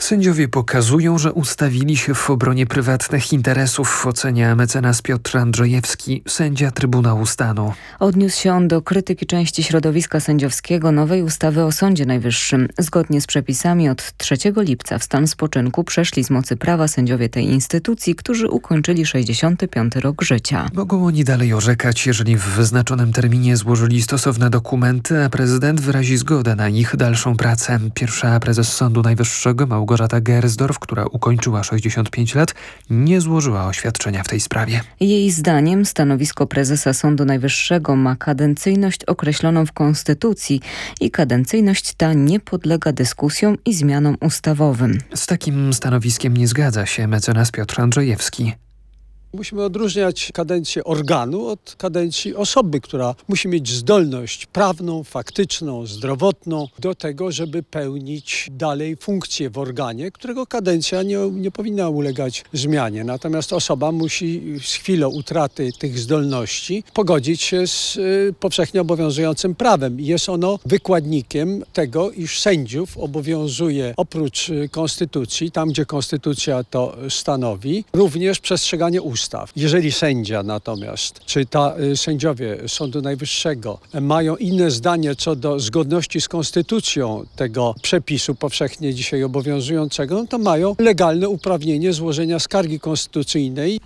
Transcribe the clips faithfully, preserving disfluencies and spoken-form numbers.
Sędziowie pokazują, że ustawili się w obronie prywatnych interesów, ocenia mecenas Piotr Andrzejewski, sędzia Trybunału Stanu. Odniósł się on do krytyki części środowiska sędziowskiego nowej ustawy o Sądzie Najwyższym. Zgodnie z przepisami od trzeciego lipca w stan spoczynku przeszli z mocy prawa sędziowie tej instytucji, którzy ukończyli sześćdziesiąty piąty rok życia. Mogą oni dalej orzekać, jeżeli w wyznaczonym terminie złożyli stosowne dokumenty, a prezydent wyrazi zgodę na ich dalszą pracę. Pierwsza prezes Sądu Najwyższego Małgorzata Gersdorf, która ukończyła sześćdziesiąt pięć lat, nie złożyła oświadczenia w tej sprawie. Jej zdaniem stanowisko prezesa Sądu Najwyższego ma kadencyjność określoną w Konstytucji i kadencyjność ta nie podlega dyskusjom i zmianom ustawowym. Z takim stanowiskiem nie zgadza się mecenas Piotr Andrzejewski. Musimy odróżniać kadencję organu od kadencji osoby, która musi mieć zdolność prawną, faktyczną, zdrowotną do tego, żeby pełnić dalej funkcję w organie, którego kadencja nie, nie powinna ulegać zmianie. Natomiast osoba musi z chwilą utraty tych zdolności pogodzić się z y, powszechnie obowiązującym prawem. Jest ono wykładnikiem tego, iż sędziów obowiązuje oprócz y, konstytucji, tam gdzie konstytucja to stanowi, również przestrzeganie ustaw. Jeżeli sędzia natomiast, czy ta y, sędziowie Sądu Najwyższego mają inne zdanie co do zgodności z konstytucją tego przepisu powszechnie dzisiaj obowiązującego, no to mają legalne uprawnienie złożenia skargi konstytucyjnej.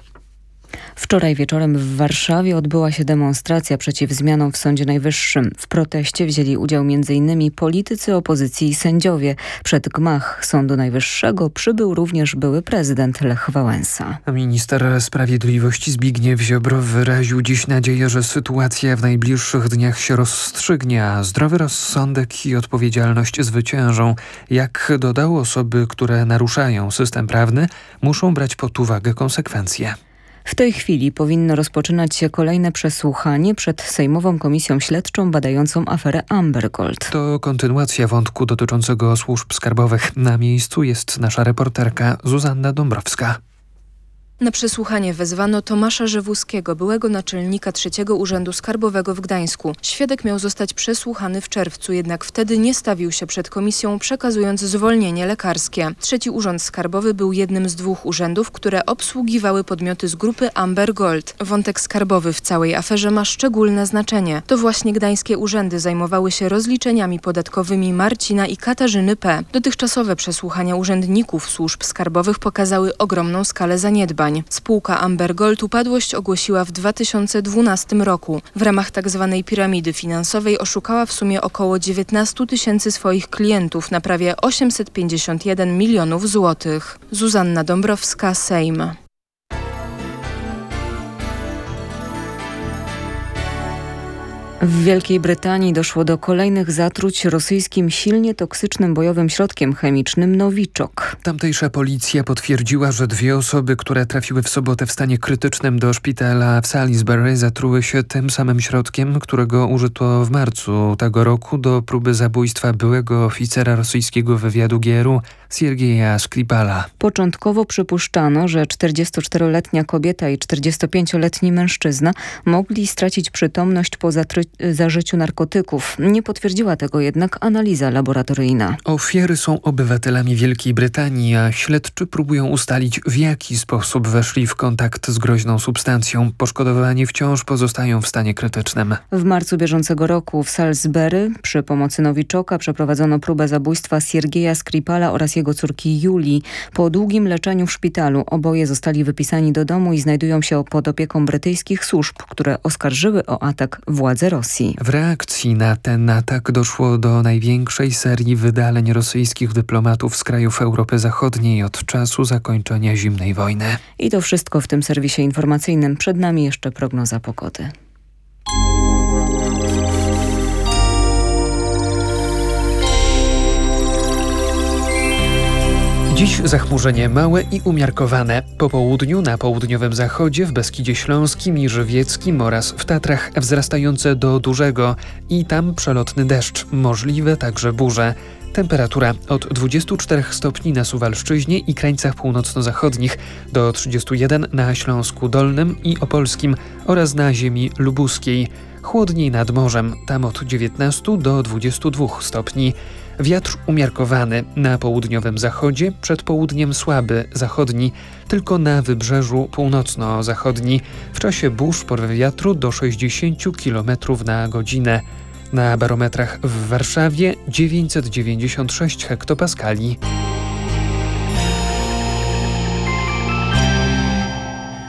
Wczoraj wieczorem w Warszawie odbyła się demonstracja przeciw zmianom w Sądzie Najwyższym. W proteście wzięli udział między innymi politycy opozycji i sędziowie. Przed gmach Sądu Najwyższego przybył również były prezydent Lech Wałęsa. Minister Sprawiedliwości Zbigniew Ziobro wyraził dziś nadzieję, że sytuacja w najbliższych dniach się rozstrzygnie, a zdrowy rozsądek i odpowiedzialność zwyciężą. Jak dodał, osoby, które naruszają system prawny, muszą brać pod uwagę konsekwencje. W tej chwili powinno rozpoczynać się kolejne przesłuchanie przed Sejmową Komisją Śledczą badającą aferę Amber Gold. To kontynuacja wątku dotyczącego służb skarbowych. Na miejscu jest nasza reporterka Zuzanna Dąbrowska. Na przesłuchanie wezwano Tomasza Rzewuskiego, byłego naczelnika trzeciego Urzędu Skarbowego w Gdańsku. Świadek miał zostać przesłuchany w czerwcu, jednak wtedy nie stawił się przed komisją, przekazując zwolnienie lekarskie. Trzeci Urząd Skarbowy był jednym z dwóch urzędów, które obsługiwały podmioty z grupy Amber Gold. Wątek skarbowy w całej aferze ma szczególne znaczenie. To właśnie gdańskie urzędy zajmowały się rozliczeniami podatkowymi Marcina i Katarzyny P. Dotychczasowe przesłuchania urzędników służb skarbowych pokazały ogromną skalę zaniedbań. Spółka Amber Gold upadłość ogłosiła w dwa tysiące dwunastym roku. W ramach tzw. piramidy finansowej oszukała w sumie około dziewiętnaście tysięcy swoich klientów na prawie osiemset pięćdziesiąt jeden milionów złotych. Zuzanna Dąbrowska, Sejm. W Wielkiej Brytanii doszło do kolejnych zatruć rosyjskim silnie toksycznym bojowym środkiem chemicznym Nowiczok. Tamtejsza policja potwierdziła, że dwie osoby, które trafiły w sobotę w stanie krytycznym do szpitala w Salisbury, zatruły się tym samym środkiem, którego użyto w marcu tego roku do próby zabójstwa byłego oficera rosyjskiego wywiadu G R U Siergieja Skripala. Początkowo przypuszczano, że czterdziestoczteroletnia kobieta i czterdziestopięcioletni mężczyzna mogli stracić przytomność po zatruciu zażyciu narkotyków. Nie potwierdziła tego jednak analiza laboratoryjna. Ofiary są obywatelami Wielkiej Brytanii, a śledczy próbują ustalić, w jaki sposób weszli w kontakt z groźną substancją. Poszkodowani wciąż pozostają w stanie krytycznym. W marcu bieżącego roku w Salisbury przy pomocy Nowiczoka przeprowadzono próbę zabójstwa Siergieja Skripala oraz jego córki Julii. Po długim leczeniu w szpitalu oboje zostali wypisani do domu i znajdują się pod opieką brytyjskich służb, które oskarżyły o atak władze Rosji. W reakcji na ten atak doszło do największej serii wydaleń rosyjskich dyplomatów z krajów Europy Zachodniej od czasu zakończenia zimnej wojny. I to wszystko w tym serwisie informacyjnym. Przed nami jeszcze prognoza pogody. Dziś zachmurzenie małe i umiarkowane. Po południu na południowym zachodzie, w Beskidzie Śląskim i Żywieckim oraz w Tatrach wzrastające do dużego i tam przelotny deszcz, możliwe także burze. Temperatura od dwudziestu czterech stopni na Suwalszczyźnie i krańcach północno-zachodnich do trzydziestu jeden na Śląsku Dolnym i Opolskim oraz na ziemi lubuskiej. Chłodniej nad morzem, tam od dziewiętnastu do dwudziestu dwóch stopni. Wiatr umiarkowany, na południowym zachodzie, przed południem słaby, zachodni, tylko na wybrzeżu północno-zachodni. W czasie burz porwy wiatru do sześćdziesiąt kilometrów na godzinę. Na barometrach w Warszawie dziewięćset dziewięćdziesiąt sześć hektopaskali.